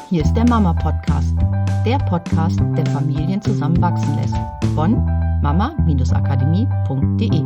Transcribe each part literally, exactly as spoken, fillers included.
Hier ist der Mama-Podcast, der Podcast, der Familien zusammenwachsen lässt. Von mama akademie punkt de.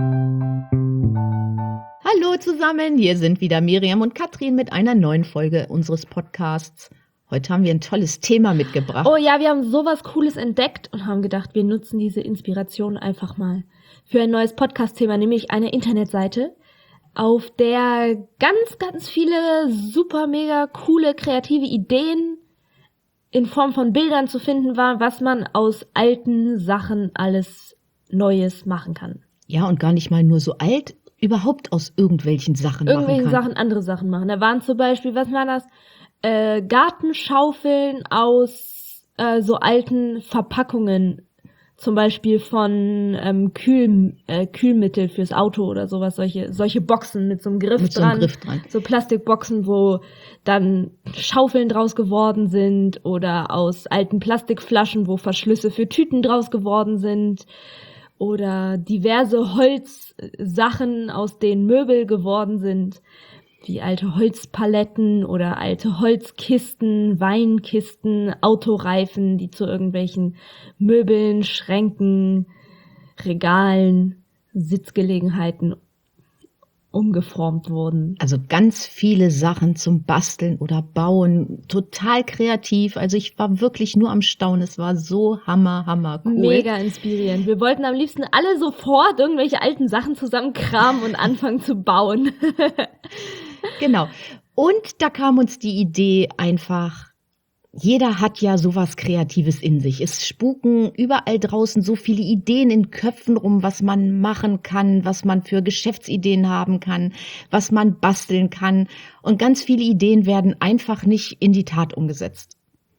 Hallo zusammen, hier sind wieder Miriam und Katrin mit einer neuen Folge unseres Podcasts. Heute haben wir ein tolles Thema mitgebracht. Oh ja, wir haben sowas Cooles entdeckt und haben gedacht, wir nutzen diese Inspiration einfach mal für ein neues Podcast-Thema, nämlich eine Internetseite, auf der ganz, ganz viele super, mega coole, kreative Ideen in Form von Bildern zu finden waren, was man aus alten Sachen alles Neues machen kann. Ja, und gar nicht mal nur so alt, überhaupt aus irgendwelchen Sachen Irgendwelchen machen kann. Sachen, andere Sachen machen. Da waren zum Beispiel, was war das? Äh, Gartenschaufeln aus äh, so alten Verpackungen. Zum Beispiel von ähm, Kühl, äh, Kühlmittel fürs Auto oder sowas, solche solche Boxen mit so einem Griff Mit so dran. einem Griff dran. So Plastikboxen, wo dann Schaufeln draus geworden sind oder aus alten Plastikflaschen, wo Verschlüsse für Tüten draus geworden sind. Oder diverse Holzsachen, aus denen Möbel geworden sind, wie alte Holzpaletten oder alte Holzkisten, Weinkisten, Autoreifen, die zu irgendwelchen Möbeln, Schränken, Regalen, Sitzgelegenheiten umgeformt wurden. Also ganz viele Sachen zum Basteln oder Bauen, total kreativ. Also ich war wirklich nur am Staunen. Es war so hammer, hammer cool. Mega inspirierend. Wir wollten am liebsten alle sofort irgendwelche alten Sachen zusammenkramen und anfangen zu bauen. Genau. Und da kam uns die Idee einfach, jeder hat ja sowas Kreatives in sich. Es spuken überall draußen so viele Ideen in Köpfen rum, was man machen kann, was man für Geschäftsideen haben kann, was man basteln kann. Und ganz viele Ideen werden einfach nicht in die Tat umgesetzt.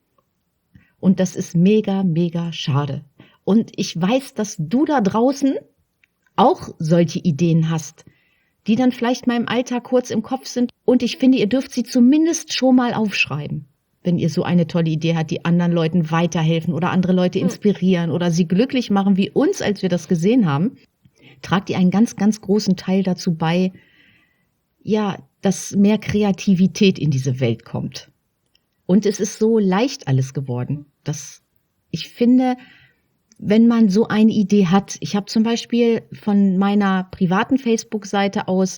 Und das ist mega, mega schade. Und ich weiß, dass du da draußen auch solche Ideen hast, die dann vielleicht mal im Alltag kurz im Kopf sind. Und ich finde, ihr dürft sie zumindest schon mal aufschreiben, wenn ihr so eine tolle Idee habt, die anderen Leuten weiterhelfen oder andere Leute inspirieren oder sie glücklich machen, wie uns, als wir das gesehen haben. Tragt ihr einen ganz, ganz großen Teil dazu bei, ja, dass mehr Kreativität in diese Welt kommt. Und es ist so leicht alles geworden, dass ich finde, wenn man so eine Idee hat, ich habe zum Beispiel von meiner privaten Facebook-Seite aus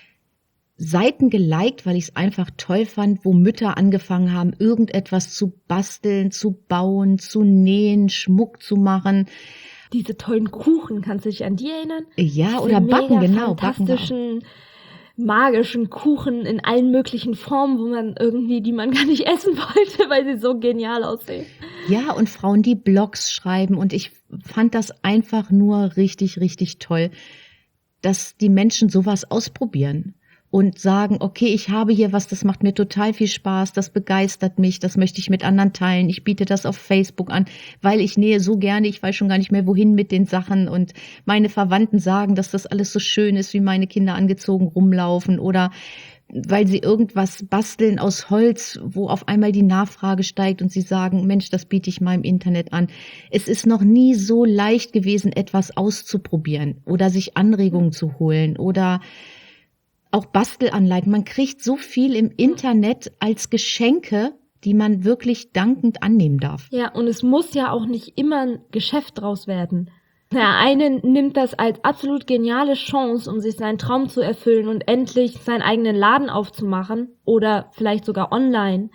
Seiten geliked, weil ich es einfach toll fand, wo Mütter angefangen haben, irgendetwas zu basteln, zu bauen, zu nähen, Schmuck zu machen. Diese tollen Kuchen, kannst du dich an die erinnern? Ja, Diese oder backen, mega genau. Backen auch. fantastischen, magischen Kuchen in allen möglichen Formen, wo man irgendwie, die man gar nicht essen wollte, weil sie so genial aussehen. Ja, und Frauen, die Blogs schreiben. Und ich fand das einfach nur richtig, richtig toll, dass die Menschen sowas ausprobieren und sagen, okay, ich habe hier was, das macht mir total viel Spaß, das begeistert mich, das möchte ich mit anderen teilen. Ich biete das auf Facebook an, weil ich nähe so gerne, ich weiß schon gar nicht mehr, wohin mit den Sachen. Und meine Verwandten sagen, dass das alles so schön ist, wie meine Kinder angezogen rumlaufen, oder weil sie irgendwas basteln aus Holz, wo auf einmal die Nachfrage steigt und sie sagen, Mensch, das biete ich mal im Internet an. Es ist noch nie so leicht gewesen, etwas auszuprobieren oder sich Anregungen zu holen oder auch Bastelanleitungen. Man kriegt so viel im Internet als Geschenke, die man wirklich dankend annehmen darf. Ja, und es muss ja auch nicht immer ein Geschäft draus werden. Der eine nimmt das als absolut geniale Chance, um sich seinen Traum zu erfüllen und endlich seinen eigenen Laden aufzumachen oder vielleicht sogar online.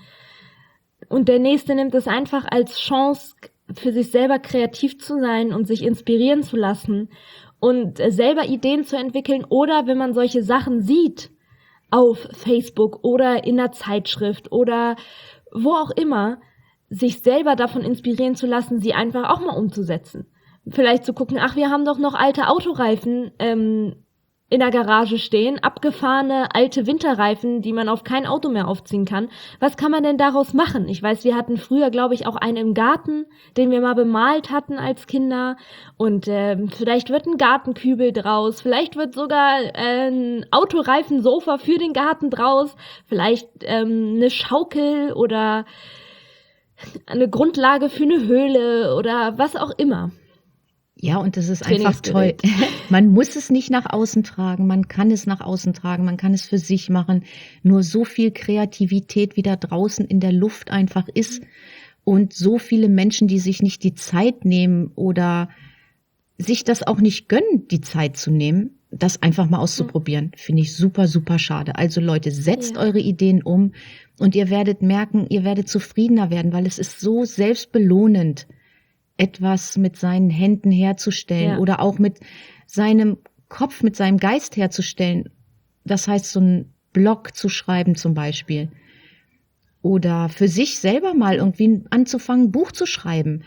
Und der nächste nimmt es einfach als Chance, für sich selber kreativ zu sein und sich inspirieren zu lassen und selber Ideen zu entwickeln, oder wenn man solche Sachen sieht auf Facebook oder in einer Zeitschrift oder wo auch immer, sich selber davon inspirieren zu lassen, sie einfach auch mal umzusetzen. Vielleicht zu gucken, ach, wir haben doch noch alte Autoreifen ähm, in der Garage stehen, abgefahrene alte Winterreifen, die man auf kein Auto mehr aufziehen kann. Was kann man denn daraus machen? Ich weiß, wir hatten früher, glaube ich, auch einen im Garten, den wir mal bemalt hatten als Kinder. Und ähm, vielleicht wird ein Gartenkübel draus, vielleicht wird sogar äh, ein Autoreifensofa für den Garten draus, vielleicht ähm, eine Schaukel oder eine Grundlage für eine Höhle oder was auch immer. Ja, und das ist einfach toll. Man muss es nicht nach außen tragen, man kann es nach außen tragen, man kann es für sich machen. Nur so viel Kreativität, wie da draußen in der Luft einfach ist und so viele Menschen, die sich nicht die Zeit nehmen oder sich das auch nicht gönnen, die Zeit zu nehmen, das einfach mal auszuprobieren, finde ich super, super schade. Also Leute, setzt ja. eure Ideen um und ihr werdet merken, ihr werdet zufriedener werden, weil es ist so selbstbelohnend, etwas mit seinen Händen herzustellen ja. oder auch mit seinem Kopf, mit seinem Geist herzustellen. Das heißt, so einen Blog zu schreiben zum Beispiel. Oder für sich selber mal irgendwie anzufangen, ein Buch zu schreiben.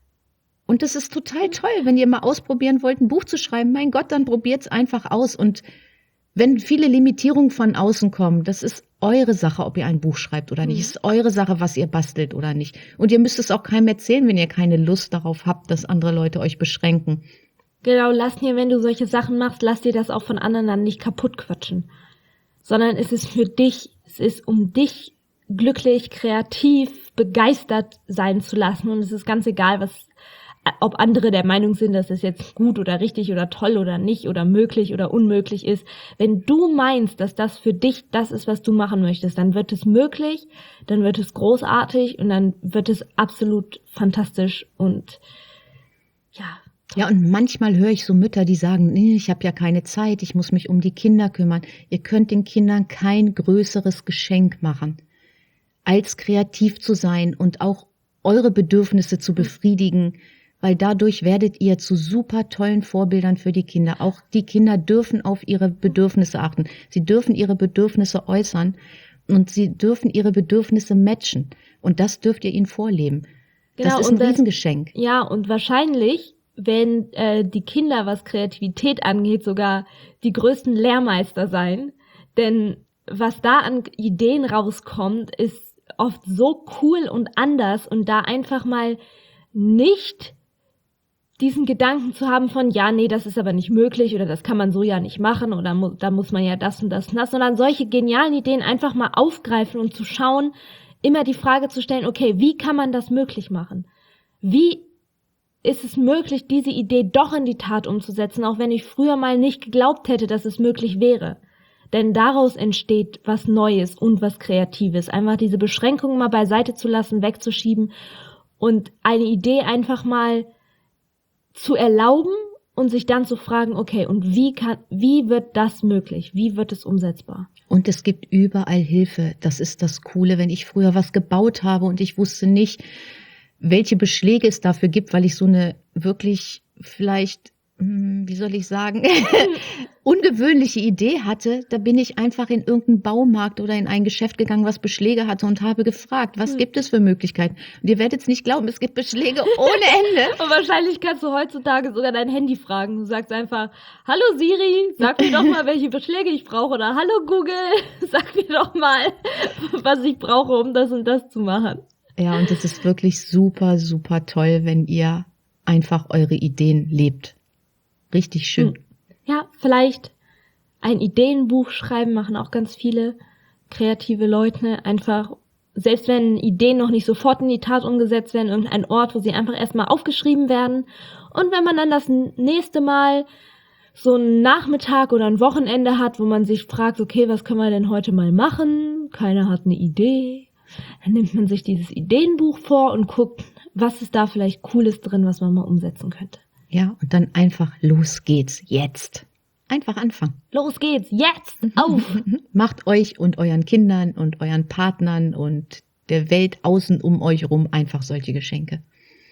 Und das ist total toll, wenn ihr mal ausprobieren wollt, ein Buch zu schreiben. Mein Gott, dann probiert's einfach aus. Und wenn viele Limitierungen von außen kommen, das ist eure Sache, ob ihr ein Buch schreibt oder nicht. Mhm. Es ist eure Sache, was ihr bastelt oder nicht. Und ihr müsst es auch keinem erzählen, wenn ihr keine Lust darauf habt, dass andere Leute euch beschränken. Genau, lass dir, wenn du solche Sachen machst, lass dir das auch von anderen dann nicht kaputt quatschen. Sondern es ist für dich, es ist um dich glücklich, kreativ, begeistert sein zu lassen. Und es ist ganz egal, was ob andere der Meinung sind, dass es jetzt gut oder richtig oder toll oder nicht oder möglich oder unmöglich ist. Wenn du meinst, dass das für dich das ist, was du machen möchtest, dann wird es möglich, dann wird es großartig und dann wird es absolut fantastisch und ja. Toll. Ja, und manchmal höre ich so Mütter, die sagen, nee, ich habe ja keine Zeit, ich muss mich um die Kinder kümmern. Ihr könnt den Kindern kein größeres Geschenk machen, als kreativ zu sein und auch eure Bedürfnisse zu befriedigen, weil dadurch werdet ihr zu super tollen Vorbildern für die Kinder. Auch die Kinder dürfen auf ihre Bedürfnisse achten. Sie dürfen ihre Bedürfnisse äußern und sie dürfen ihre Bedürfnisse matchen. Und das dürft ihr ihnen vorleben. Genau, das ist ein das, Riesengeschenk. Ja, und wahrscheinlich, wenn äh, die Kinder, was Kreativität angeht, sogar die größten Lehrmeister sein. Denn was da an Ideen rauskommt, ist oft so cool und anders. Und da einfach mal nicht diesen Gedanken zu haben von, ja, nee, das ist aber nicht möglich oder das kann man so ja nicht machen oder mu- da muss man ja das und das und das, sondern solche genialen Ideen einfach mal aufgreifen und zu schauen, immer die Frage zu stellen, okay, wie kann man das möglich machen? Wie ist es möglich, diese Idee doch in die Tat umzusetzen, auch wenn ich früher mal nicht geglaubt hätte, dass es möglich wäre? Denn daraus entsteht was Neues und was Kreatives. Einfach diese Beschränkungen mal beiseite zu lassen, wegzuschieben und eine Idee einfach mal zu erlauben und sich dann zu fragen, okay, und wie kann, wie wird das möglich? Wie wird es umsetzbar? Und es gibt überall Hilfe. Das ist das Coole, wenn ich früher was gebaut habe und ich wusste nicht, welche Beschläge es dafür gibt, weil ich so eine wirklich vielleicht, wie soll ich sagen, ungewöhnliche Idee hatte, da bin ich einfach in irgendeinen Baumarkt oder in ein Geschäft gegangen, was Beschläge hatte und habe gefragt, was hm. gibt es für Möglichkeiten? Und ihr werdet es nicht glauben, es gibt Beschläge ohne Ende. Und wahrscheinlich kannst du heutzutage sogar dein Handy fragen. Du sagst einfach, hallo Siri, sag mir doch mal, welche Beschläge ich brauche. Oder hallo Google, sag mir doch mal, was ich brauche, um das und das zu machen. Ja, und es ist wirklich super, super toll, wenn ihr einfach eure Ideen lebt. Richtig schön. Hm. Ja, vielleicht ein Ideenbuch schreiben, machen auch ganz viele kreative Leute. Einfach, selbst wenn Ideen noch nicht sofort in die Tat umgesetzt werden, irgendein Ort, wo sie einfach erstmal aufgeschrieben werden. Und wenn man dann das nächste Mal so einen Nachmittag oder ein Wochenende hat, wo man sich fragt, okay, was können wir denn heute mal machen? Keiner hat eine Idee. Dann nimmt man sich dieses Ideenbuch vor und guckt, was ist da vielleicht Cooles drin, was man mal umsetzen könnte. Ja, und dann einfach los geht's, jetzt. Einfach anfangen. Los geht's, jetzt, auf! Macht euch und euren Kindern und euren Partnern und der Welt außen um euch rum einfach solche Geschenke.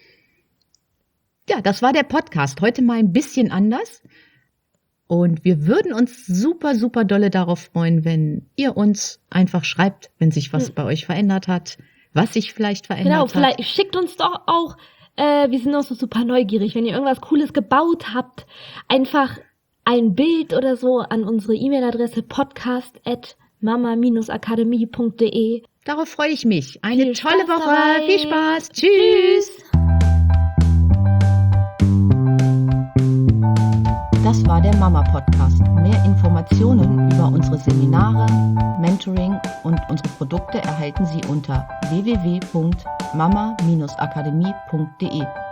Ja, das war der Podcast. Heute mal ein bisschen anders. Und wir würden uns super, super dolle darauf freuen, wenn ihr uns einfach schreibt, wenn sich was hm. bei euch verändert hat, was sich vielleicht verändert genau, hat. Genau, vielleicht schickt uns doch auch Äh, wir sind auch so super neugierig. Wenn ihr irgendwas Cooles gebaut habt, einfach ein Bild oder so an unsere E-Mail-Adresse podcast at mama Bindestrich akademie Punkt de. Darauf freue ich mich. Eine Viel tolle Spaß Woche. dabei. Viel Spaß. Tschüss. Das war der Mama-Podcast. Mehr Informationen über unsere Seminare, Mentoring und unsere Produkte erhalten Sie unter w w w punkt mama Bindestrich akademie Punkt de.